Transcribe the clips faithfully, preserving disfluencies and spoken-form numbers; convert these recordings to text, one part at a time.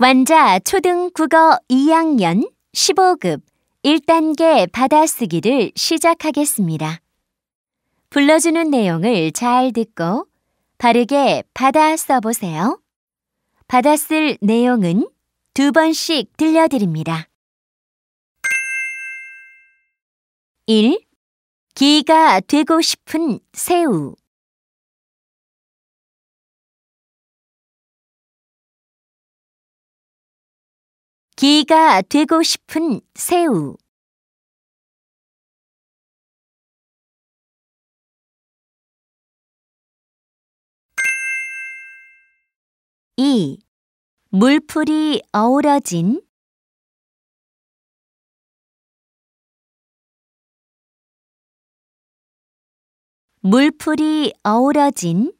완자 초등국어 이 학년 십오 급 일 단계 받아쓰기를 시작하겠습니다. 불러주는 내용을 잘 듣고 바르게 받아 써보세요. 받아쓸 내용은 두 번씩 들려드립니다. 일. 기가 되고 싶은 새우. 기가 되고 싶은 새우. 이. 물풀이 어우러진. 물풀이 어우러진.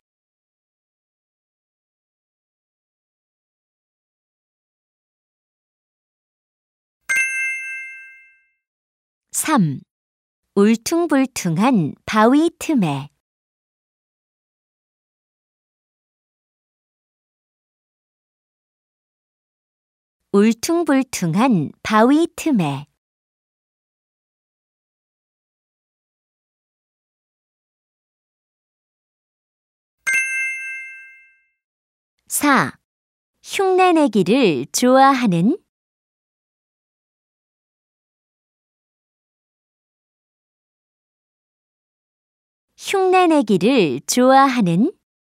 삼. 울퉁불퉁한 바위 틈에. 울퉁불퉁한 바위 틈에. 사. 흉내내기를 좋아하는. 흉내내기를 좋아하는.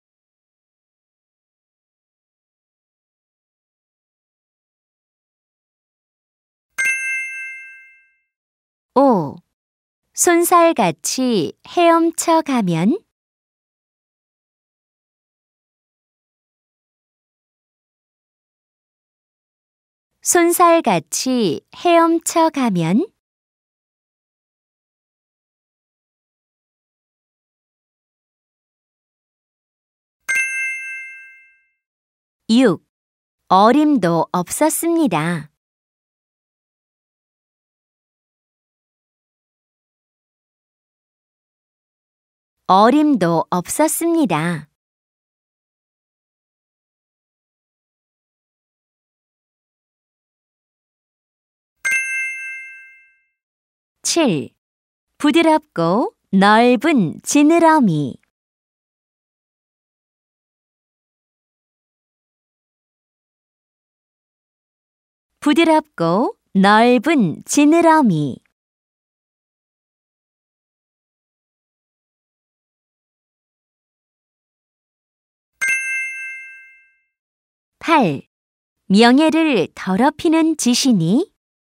오. 손살같이 헤엄쳐 가면. 손살같이 헤엄쳐 가면. 육. 어림도 없었습니다. 어림도 없었습니다. 칠. 부드럽고 넓은 지느러미. 부드럽고 넓은 지느러미. 팔. 명예를 더럽히는 짓이니.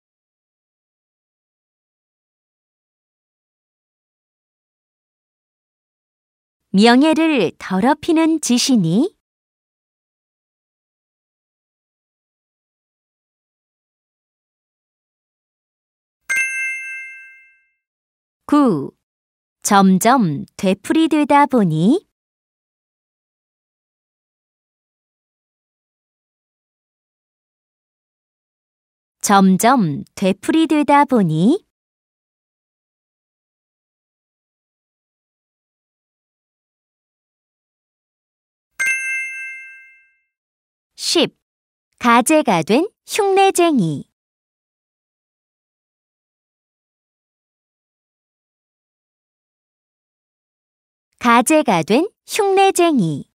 명예를 더럽히는 짓이니. 구. 점점 되풀이되다 보니. 점점 되풀이되다 보니. 십. 가제가 된 흉내쟁이. 가제가 된 흉내쟁이.